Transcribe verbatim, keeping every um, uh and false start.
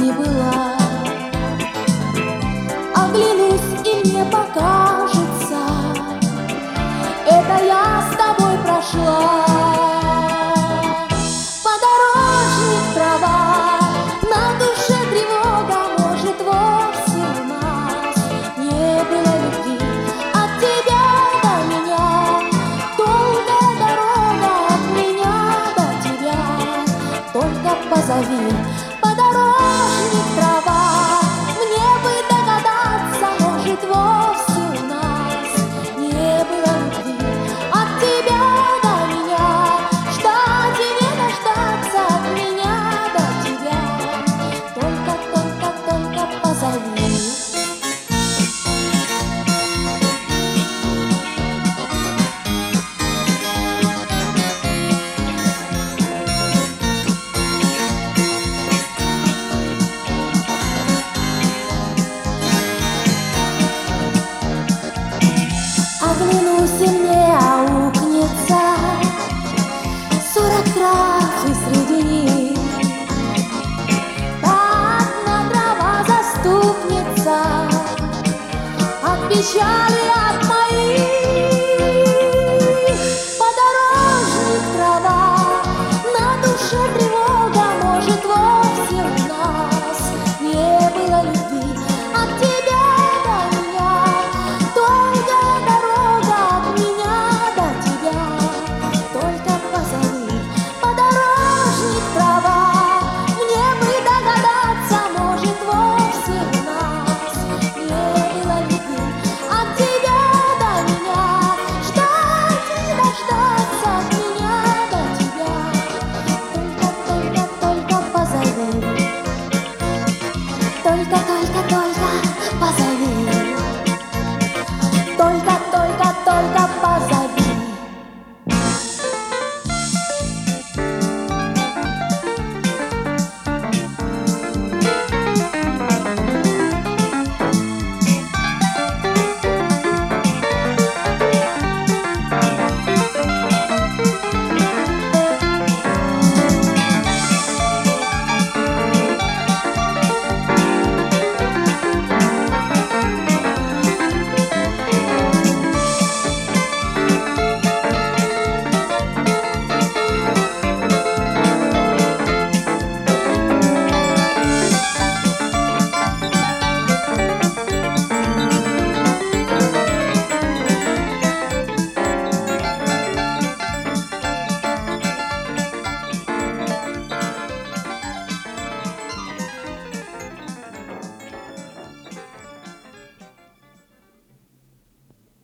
не была. Оглянусь, и мне покажется, это я с тобой прошла. Подорожник, трава, на душе тревога, может, вовсе у нас не было любви. От тебя до меня долгая дорога, от меня до тебя только позови. Подорожник, трава, мне бы догадаться, может, вовсе у нас не было любви. От тебя до меня ждать и не дождаться, от меня до тебя только, только, только позови. Оглянусь, и мне аукнется сорок трав, и среди них одна трава заступница от печали.